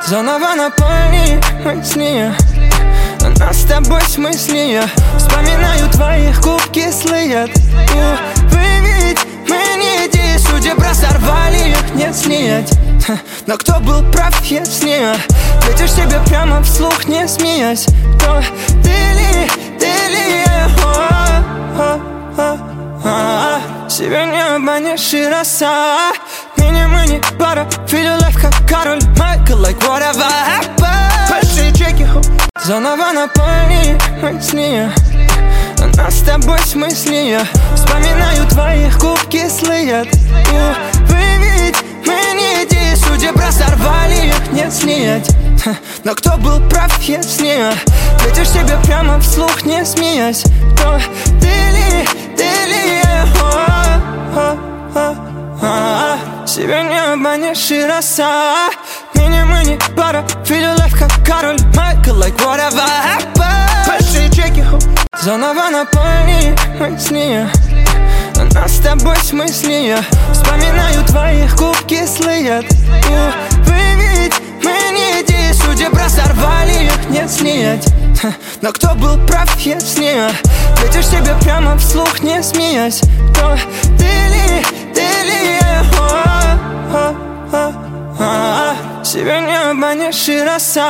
Заново напомни мысли о нас с тобой смысле. Вспоминаю твоих губ кислые. Вы ведь мы не иди, судеб разорвали их, не снять. Но кто был прав, если ответишь себе прямо вслух, не смеясь? То ты ли себя не обманешь и роса. Мини-мини пара, feel life как Король Майкл, like whatever happened. Большие чеки, заново напомни мысли о нас с тобой смысле. Вспоминаю твоих губ кислые. Вы ведь мы не иди, судеб разорвали их, не снять. Но кто был прав, если ответишь себе прямо вслух, не смеясь? То ты ли себя не обманешь и роса. Мини-мини пара, feel life как Король Майкл, like whatever happened. Большие чеки, заново напомни мысли о нас с тобой смысле. Вспоминаю твоих губ кислые. Вы ведь мы не иди, судеб разорвали их, не снять. Но кто был прав, если ответишь себе прямо вслух, не смеясь? То ты ли себя не обманешь и роса.